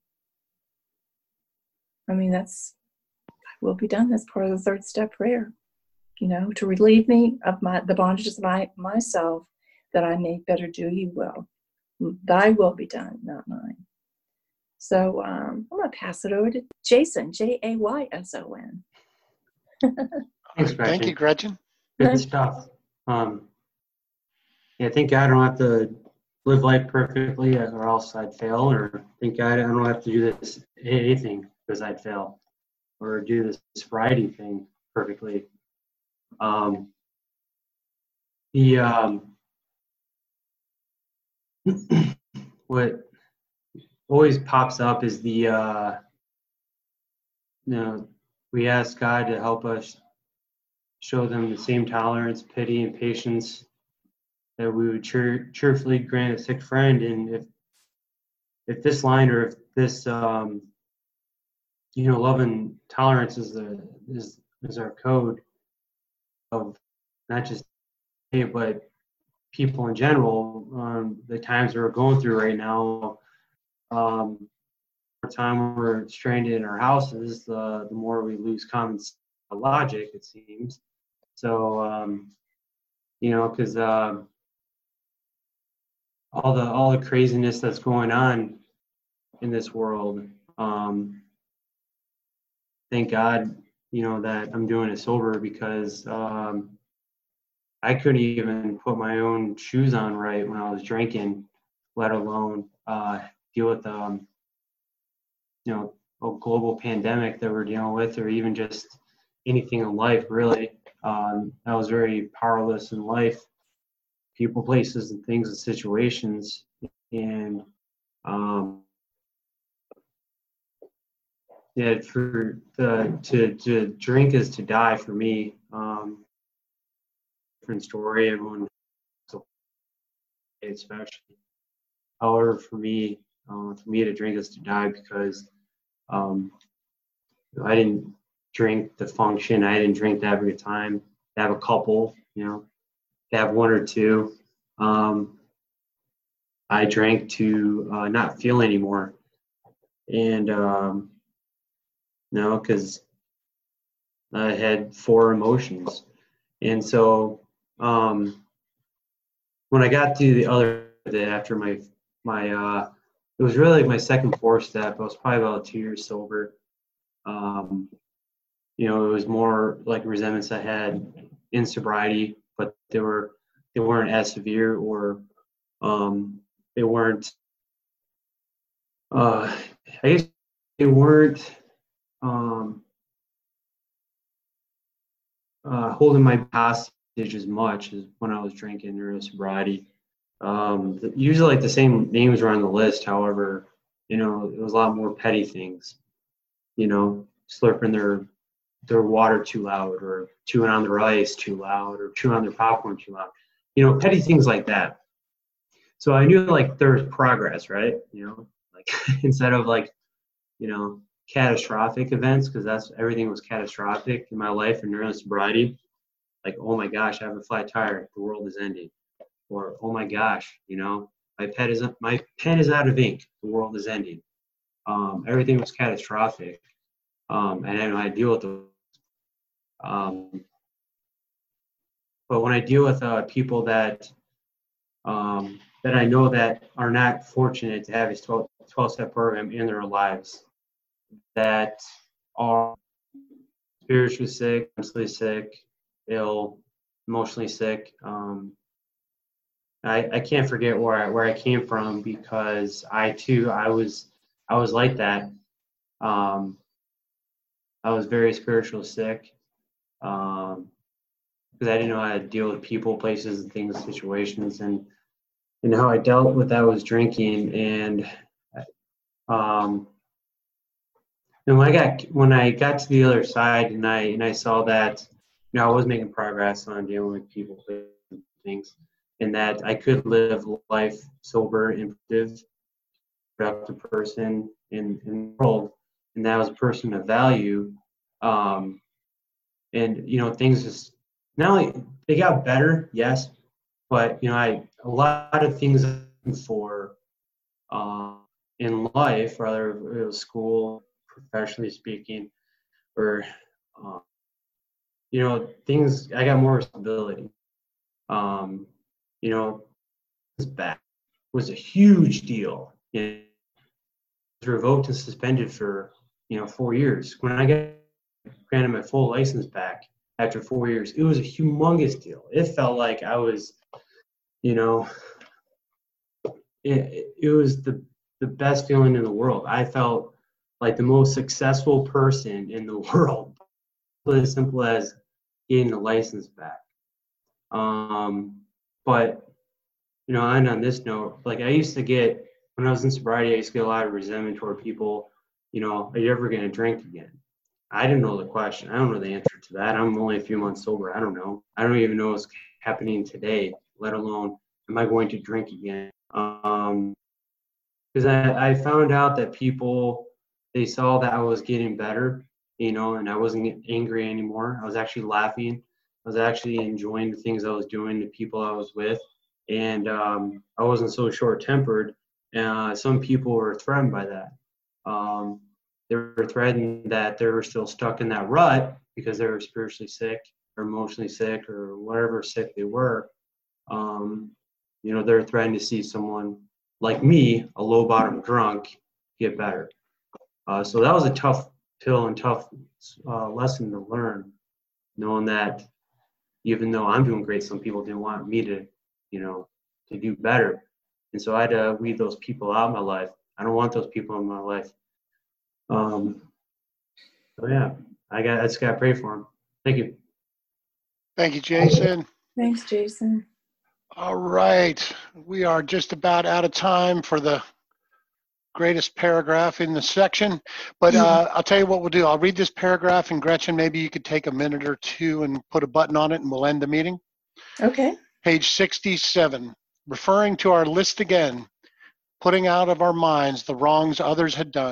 I mean, that's, thy will be done. That's part of the third step prayer, you know, to relieve me of my the bondages of my, myself, that I may better do you will. Thy will be done, not mine. So um, I'm going to pass it over to Jason, J A Y S O N. Thanks, Gretchen. Thank you, Gretchen. Good stuff. Um, yeah, thank God I don't have to live life perfectly or else I'd fail, or thank God I don't have to do this anything because I'd fail, or do this sobriety thing perfectly. Um, the um, what always pops up is the uh, you know, we ask God to help us show them the same tolerance, pity, and patience that we would cheer, cheerfully grant a sick friend. And if if this line, or if this um, you know, love and tolerance is the is is our code of not just me, but people in general, um, the times we're going through right now, um, the time we're stranded in our houses, the the more we lose common logic, it seems. So um, you know, because uh, all the all the craziness that's going on in this world, um, thank God, you know, that I'm doing it sober, because um, I couldn't even put my own shoes on right when I was drinking, let alone uh, deal with um, you know, a global pandemic that we're dealing with, or even just anything in life, really. Um, I was very powerless in life, people, places, and things and situations. And um, yeah, for the to to drink is to die for me. Um, different story, everyone, especially. However, for me, uh, for me to drink is to die, because um, I didn't drink to function. I didn't drink to have a good time, to have a couple, you know, to have one or two. Um, I drank to uh, not feel anymore. And, um, no, because I had four emotions. And so um, when I got to the other day after my, my uh, it was really like my second four step. I was probably about two years sober. Um, you know, it was more like resentments I had in sobriety, but they were they weren't as severe, or um, they weren't. Uh, I guess they weren't um, uh, holding my hostage as much as when I was drinking during sobriety. Um, usually, like the same names were on the list. However, you know, it was a lot more petty things. You know, slurping their their water too loud, or chewing on their ice too loud, or chewing on their popcorn too loud. You know, petty things like that. So I knew like there was progress, right? You know, like instead of like, you know, catastrophic events, because that's everything was catastrophic in my life and during sobriety. Like, oh my gosh, I have a flat tire, the world is ending. Or oh my gosh, you know, my pen is my pen is out of ink, the world is ending. Um, everything was catastrophic, um, and I know how to deal with those. Um, but when I deal with uh, people that um, that I know that are not fortunate to have this twelve-step program in their lives, that are spiritually sick, mentally sick, ill, emotionally sick. Um, I, I can't forget where I, where I came from, because I too I was I was like that. Um, I was very spiritual sick, um, because I didn't know how to deal with people, places, and things, situations, and and how I dealt with that was drinking. And um, and when I got when I got to the other side, and I and I saw that, you know, I was making progress on dealing with people, places, and things, and that I could live life sober and productive, productive person in, in the world, and that was a person of value. Um, and you know, things just not only they got better, yes, but you know, I a lot of things for uh, in life, whether it was school, professionally speaking, or uh, you know, things. I got more responsibility. Um, you know, this back was a huge deal. It was revoked and suspended for you know four years. When I got granted my full license back after four years, it was a humongous deal. It felt like I was, you know, it, it was the the best feeling in the world. I felt like the most successful person in the world, as simple as getting the license back. Um, but you know, and on this note, like I used to get when I was in sobriety, I used to get a lot of resentment toward people. You know, are you ever going to drink again? I didn't know the question. I don't know the answer to that. I'm only a few months sober. I don't know. I don't even know what's happening today, let alone am I going to drink again? Um, because I, I found out that people, they saw that I was getting better, you know, and I wasn't angry anymore. I was actually laughing. I was actually enjoying the things I was doing, the people I was with, and um, I wasn't so short-tempered. Uh, some people were threatened by that. Um, they were threatened that they were still stuck in that rut because they were spiritually sick or emotionally sick or whatever sick they were. Um, you know, they're threatened to see someone like me, a low bottom drunk, get better. Uh, so that was a tough pill and tough uh, lesson to learn, knowing that even though I'm doing great, some people didn't want me to, you know, to do better. And so I had to weed those people out of my life. I don't want those people in my life. Um, so yeah, I got I just got to pray for them. Thank you. Thank you, Jason. Thanks, Jason. All right, we are just about out of time for the greatest paragraph in the section, but uh, I'll tell you what we'll do. I'll read this paragraph, and Gretchen, maybe you could take a minute or two and put a button on it, and we'll end the meeting. Okay. Page sixty-seven, referring to our list again, putting out of our minds the wrongs others had done,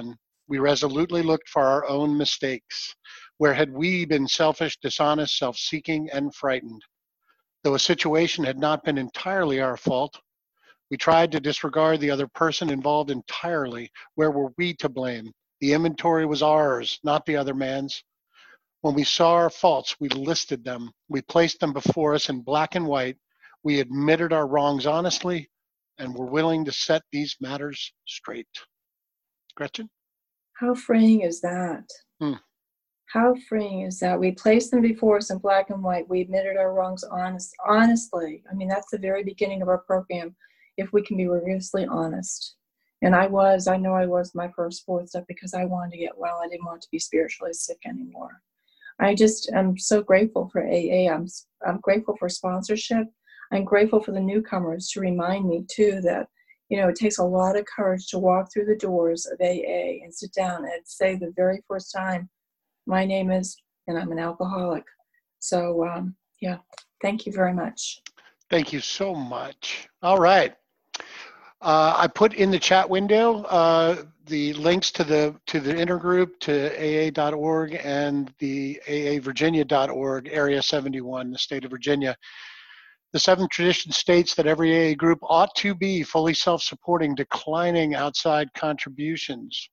We resolutely looked for our own mistakes. Where had we been selfish, dishonest, self-seeking, and frightened? Though a situation had not been entirely our fault, we tried to disregard the other person involved entirely. Where were we to blame? The inventory was ours, not the other man's. When we saw our faults, we listed them. We placed them before us in black and white. We admitted our wrongs honestly and were willing to set these matters straight. Gretchen? How freeing is that? Hmm. How freeing is that? We placed them before us in black and white. We admitted our wrongs honest, honestly. I mean, that's the very beginning of our program, if we can be rigorously honest. And I was, I know I was my first fourth step because I wanted to get well. I didn't want to be spiritually sick anymore. I just am so grateful for A A. I'm, I'm grateful for sponsorship. I'm grateful for the newcomers to remind me too that, you know, it takes a lot of courage to walk through the doors of A A and sit down and say the very first time, my name is, and I'm an alcoholic. So, um, yeah, thank you very much. Thank you so much. All right. Uh, I put in the chat window uh, the links to the to the intergroup, to A A dot org and the A A Virginia dot org, Area seventy-one, the state of Virginia. The seventh tradition states that every A A group ought to be fully self-supporting, declining outside contributions.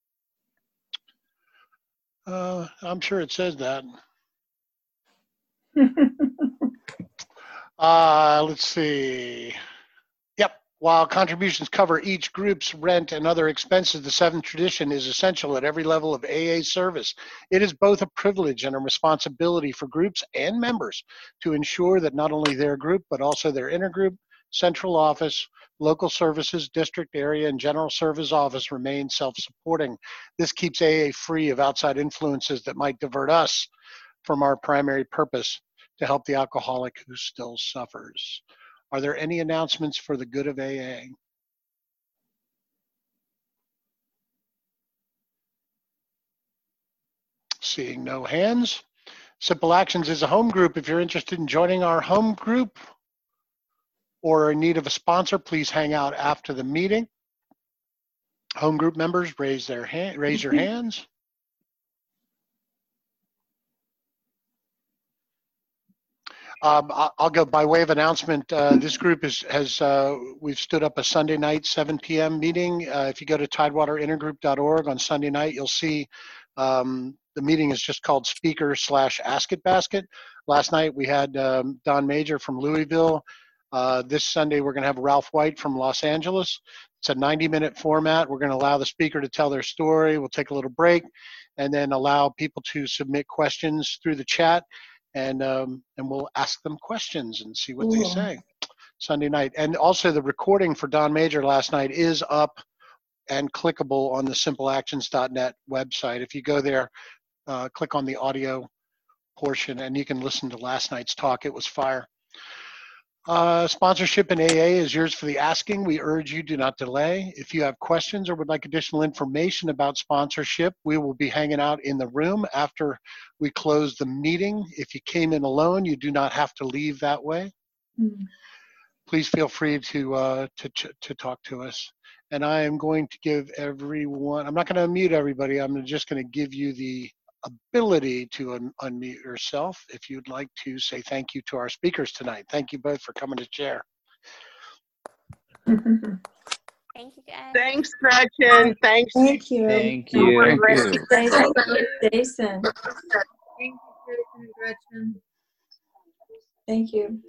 Uh, I'm sure it says that. uh, let's see. Yep. While contributions cover each group's rent and other expenses, the seventh tradition is essential at every level of A A service. It is both a privilege and a responsibility for groups and members to ensure that not only their group, but also their intergroup, central office, local services, district, area, and general service office remain self-supporting. This keeps A A free of outside influences that might divert us from our primary purpose to help the alcoholic who still suffers. Are there any announcements for the good of A A? Seeing no hands. Simple Actions is a home group. If you're interested in joining our home group or are in need of a sponsor, please hang out after the meeting. Home group members, raise their hand, raise your hands. Um, I'll go by way of announcement. Uh, this group is, has, uh, we've stood up a Sunday night, seven p m meeting. Uh, if you go to tidewater intergroup dot org on Sunday night, you'll see um, the meeting is just called Speaker slash Ask It Basket. Last night we had um, Don Major from Louisville. Uh, this Sunday we're going to have Ralph White from Los Angeles. It's a ninety minute format. We're going to allow the speaker to tell their story. We'll take a little break and then allow people to submit questions through the chat. And um, and we'll ask them questions and see what Ooh. they say Sunday night. And also the recording for Don Major last night is up and clickable on the simple actions dot net website. If you go there, uh, click on the audio portion and you can listen to last night's talk. It was fire. Uh, sponsorship in A A is yours for the asking. We urge you do not delay. If you have questions or would like additional information about sponsorship, we will be hanging out in the room after we close the meeting. If you came in alone, you do not have to leave that way. Mm. Please feel free to, uh, to, to talk to us. And I am going to give everyone, I'm not going to unmute everybody. I'm just going to give you the ability to un unmute yourself if you'd like to say thank you to our speakers tonight. Thank you both for coming to chair. Thank you, guys. Thanks, Gretchen. Thanks. Thank you. Thank you. Thank you. Thank you, Jason. Thank you, Jason, Gretchen. Thank you.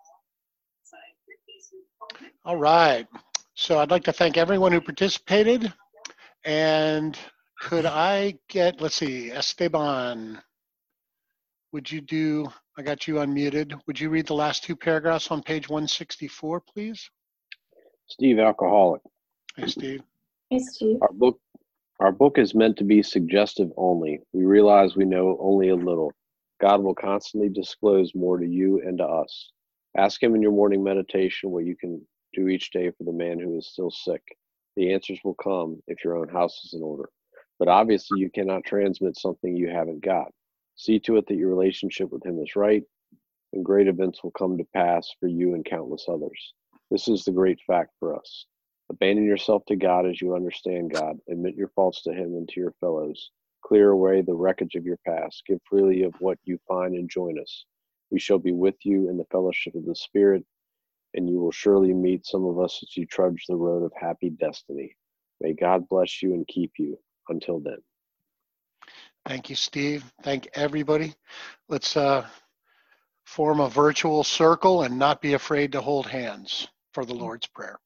All right. So I'd like to thank everyone who participated. And could I get, let's see, Esteban, would you do, I got you unmuted. Would you read the last two paragraphs on page one sixty-four, please? Steve, alcoholic. Hey, Steve. Hey, Steve. Our book, our book is meant to be suggestive only. We realize we know only a little. God will constantly disclose more to you and to us. Ask him in your morning meditation what you can do each day for the man who is still sick. The answers will come if your own house is in order. But obviously you cannot transmit something you haven't got. See to it that your relationship with him is right, and great events will come to pass for you and countless others. This is the great fact for us. Abandon yourself to God as you understand God. Admit your faults to Him and to your fellows. Clear away the wreckage of your past. Give freely of what you find and join us. We shall be with you in the fellowship of the Spirit, and you will surely meet some of us as you trudge the road of happy destiny. May God bless you and keep you. Until then. Thank you, Steve. Thank everybody. Let's uh, form a virtual circle and not be afraid to hold hands for the Lord's Prayer.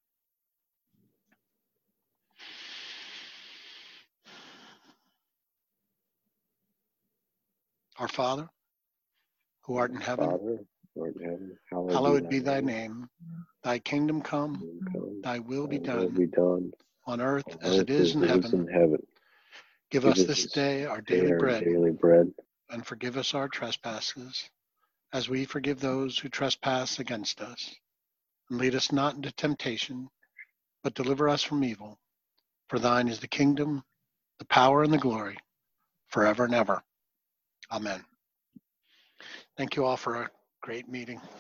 Our Father, who art in heaven, Father, who art in heaven, hallowed, hallowed be be thy name. Thy kingdom come, name. Come, thy will be thy will done be done on earth on as earth it is in as it is heaven. in heaven. Give Give us us this this day our day daily our bread, daily bread, and forgive us our trespasses, as we forgive those who trespass against us. And lead us not into temptation, but deliver us from evil. For thine is the kingdom, the power, and the glory, forever and ever. Amen. Thank you all for a great meeting.